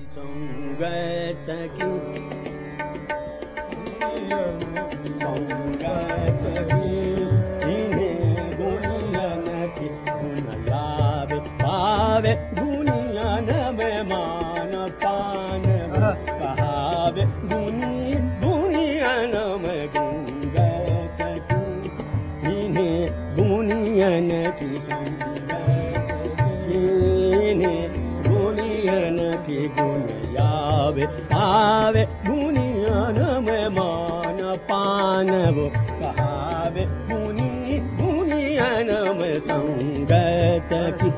संगत की संगत की इन्हें गुनियन की गुण लावे पावे गुनियन में मान पान कहावे गुनियन में गुंगत की इन्हें गुनियन की संगत की इन्हें गुनियन की गुण यावे पावे गुनियन में मान पान वो कहावे गुनियन में संगत की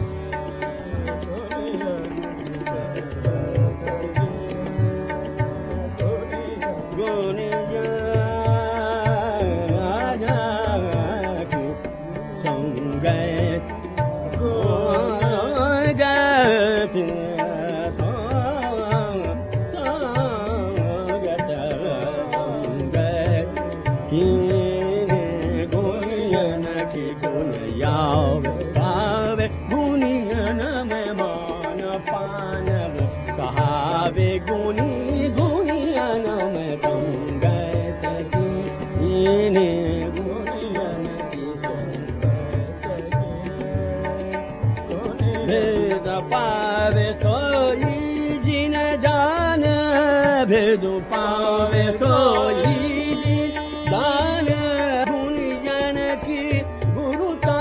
पावे सोई जिन जान भेद पावे सोई जिन जान गुनियन की गुरुता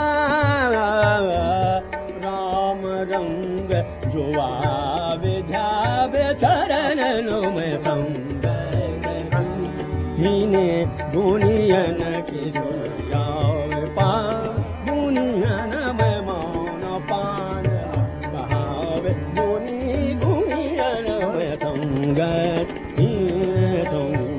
राम रंग जो आवे ध्यावे चरणन में संगत हीने गुनियन की सुयावे पा गुनियन में मौन पान गुनियन में संगत